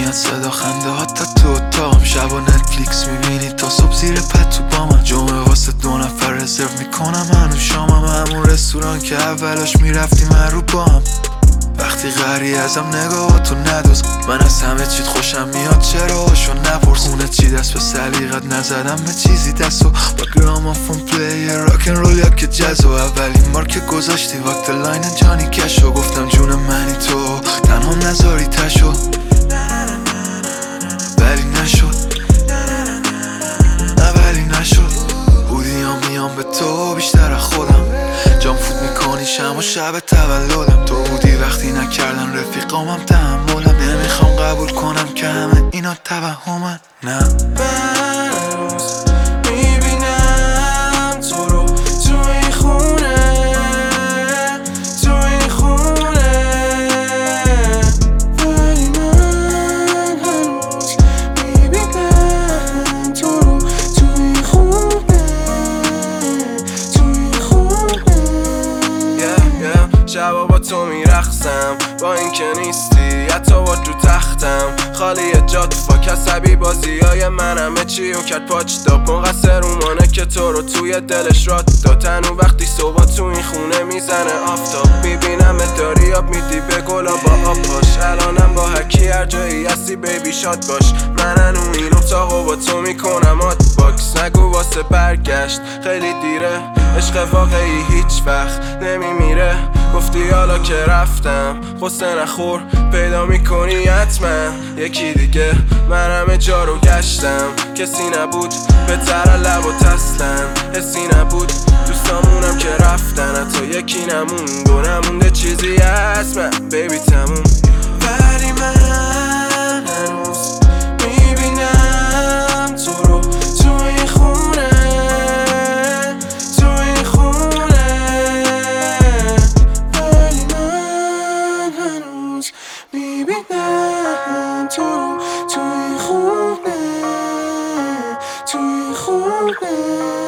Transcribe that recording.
میاد صدا خنده ها تا تو اتاقم. شبا نتفلیکس میبینی تا صبح زیر پتو با من. جمعه واسه 2 نفر رزرو میکنم هنوز شامم. همون رستوران که اولاش میرفتیم هر رو با هم. وقتی غری ازم نگاهاتو ندوز، من از همه چیت خوشم میاد چرا هاشو نپرس. خونه چی دست به سلیقت نزدم به چیزی دستو. با گرامافون پلی راکن رول یا که جزو. اولین بار که گذاشتی وقت لاین جانی کشو. گفتم جون منی تو تنها نذاری تشو، ولی نشد ولی نشد. بودیام میام به تو بیشتر از خودم. جام فوت میکنی شم و شب تولدم. تو بودی وقتی نکردن رفیقامم تحملم. نمیخوام قبول کنم که همه اینا توهمن. نه من روز میبینم تو رو تو این خونه، تو این خونه، ولی من هنوز میبینم تو رو تو این خونه، تو این خونه. شبا با تو میرقصم با این که نیستی، حتی با تو تختم خالی جات فاک. عصبی بازیای من همه چی و کرد پاچ داب. مقصر اومانه که تو رو توی دلش رات داد. تنو وقتی صبح تو این خونه میزنه آفتاب. میبینم داری آب میدی به گلا با آب پاش. الانم با هرکی هر جایی هستی بیبی شاد باش. من هنو این اتاقو با تو میکنم آت باکس. نگو واسه برگشت خیلی دیره، عشق واقعی هیچ وقت نمیمیره. گفتی حالا که رفتم قصه نخور، پیدا میکنی حتما یکی دیگه. من همه جا رو گشتم کسی نبود بهتر لب و تسلن. حسی نبود دوستامونم که رفتن، حتی یکی نموند و نمونده چیزی هست من بیبی تموم. ولی من هنوز میبینم تو رو تو این خونه، تو این خونه، ولی من هنوز میبینم تو رو تو این خونه، تو این خونه.